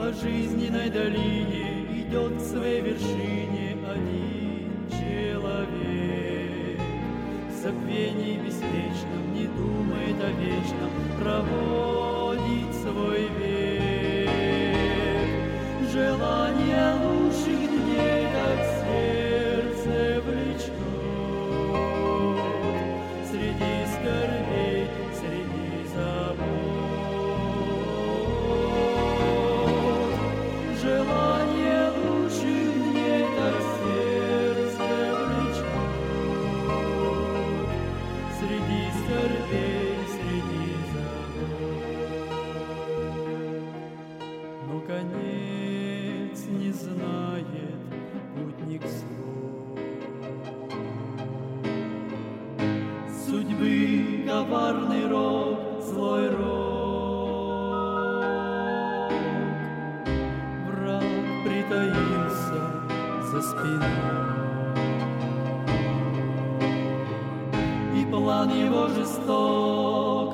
По жизненной долине идет к своей вершине один человек. В забвении беспечном не думает о вечном, проводит свой век. Желание лучших дней так сердце влечет среди скорбей, среди забот. Желание лучших дней так сердце влечет среди скорбей, среди забот. Но конец не знает путник свой. Судьбы коварный рок, злой рок. Враг притаился за спиной, и план его жесток,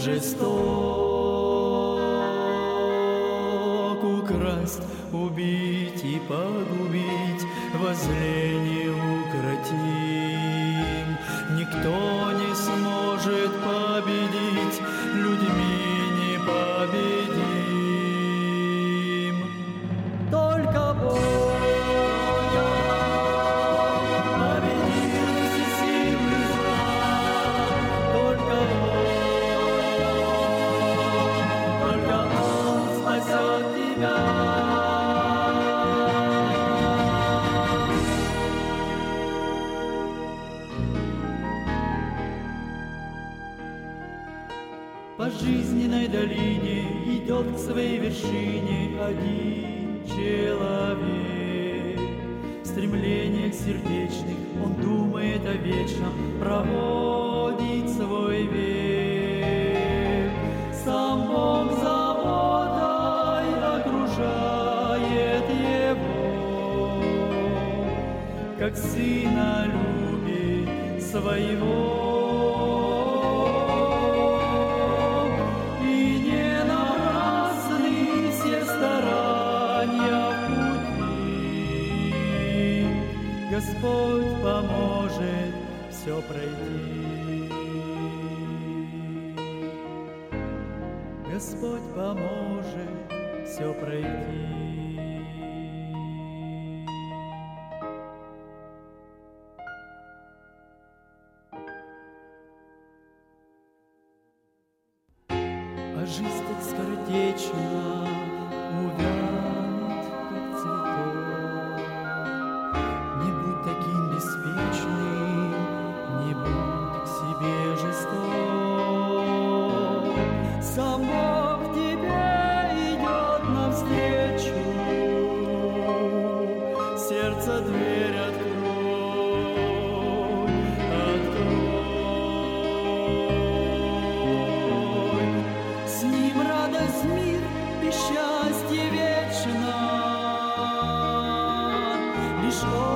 жесток. Украсть, убить и погубить воззрение укротим. Никто не сможет победить, людьми непобедим. Только Бог победил все силы зла. Только Он спасет тебя. По жизненной долине идет к своей вершине один человек. В стремлениях сердечных он думает о вечном, проводит свой век. Сам Бог заботой окружает его, как сына любит своего. Господь поможет все пройти. Господь поможет все пройти. А жизнь так скоротечна, увянет, как цветок. Не будь таким беспечным, не будь к себе жесток. Сам Бог тебе идет навстречу, сердце дверь открой, открой. С Ним радость, мир и счастье вечно. Лишь